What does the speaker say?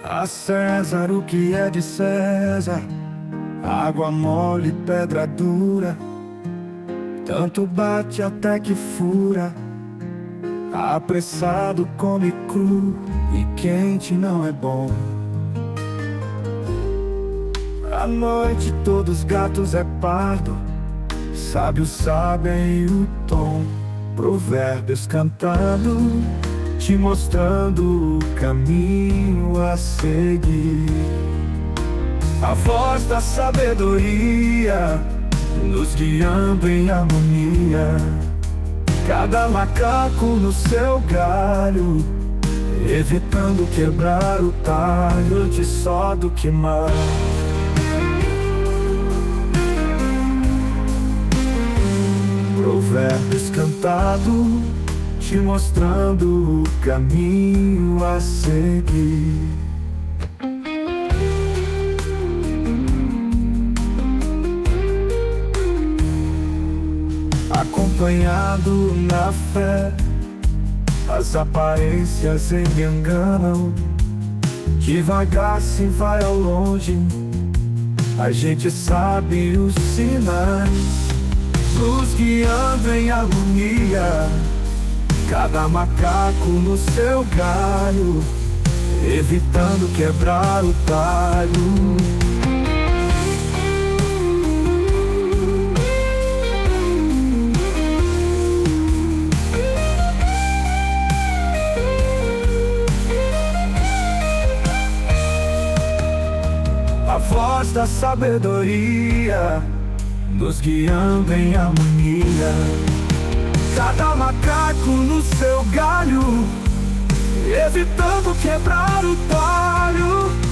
A César o que é de César, água mole, pedra dura, tanto bate até que fura. Apressado come cru e quente não é bom. À noite todos gatos é pardo, sábios sabem o tom. Provérbios cantado, te mostrando o caminho a seguir. A voz da sabedoria, nos guiando em harmonia. Cada macaco no seu galho, evitando quebrar o talho antes só do que mal. Provérbios cantado, te mostrando o caminho a seguir. Acompanhado na fé, as aparências me enganam. Devagar se vai ao longe, a gente sabe os sinais, nos guiando em harmonia. Cada macaco no seu galho, evitando quebrar o talho. A voz da sabedoria, nos guiando em harmonia. Cada macaco no seu galho, evitando quebrar o talho.